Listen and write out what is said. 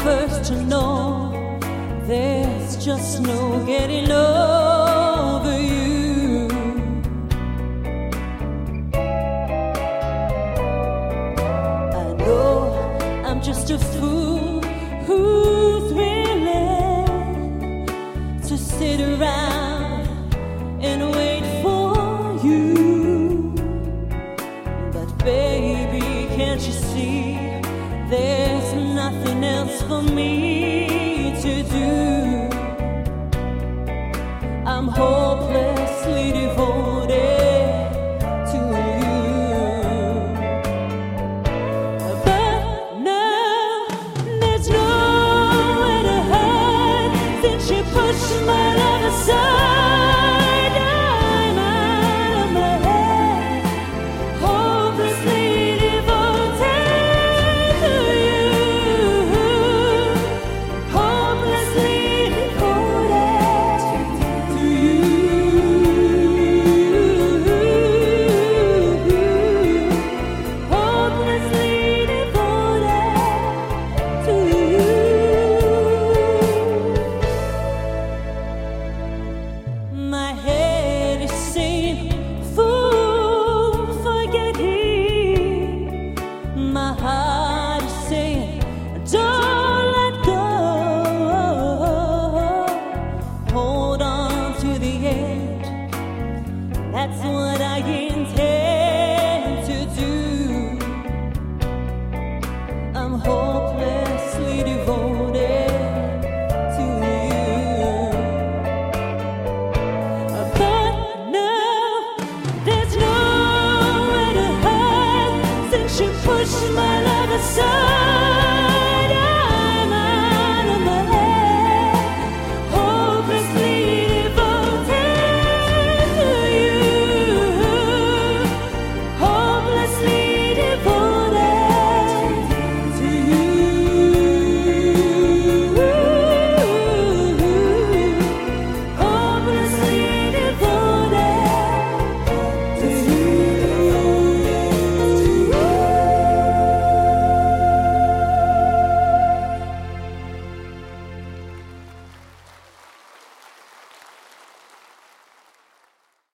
first to know there's just no getting over you. I know I'm just a fool who's willing to sit around and wait for you. But baby, can't you see there's nothing else for me to do? I'm hopelessly devoted to you. But now there's nowhere to hide since you pushed my love aside.